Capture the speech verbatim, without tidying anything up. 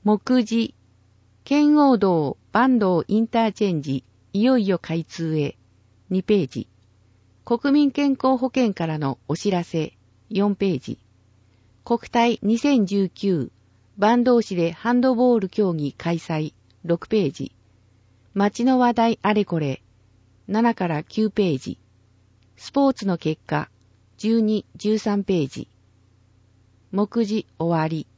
目次、圏央道坂東インターチェンジ、いよいよ開通へ、にページ。国民健康保険からのお知らせ、よんページ。国体にせんじゅうきゅう、坂東市でハンドボール競技開催、ろくページ。街の話題あれこれ、ななからきゅうページ。スポーツの結果、じゅうに、じゅうさんページ。目次終わり。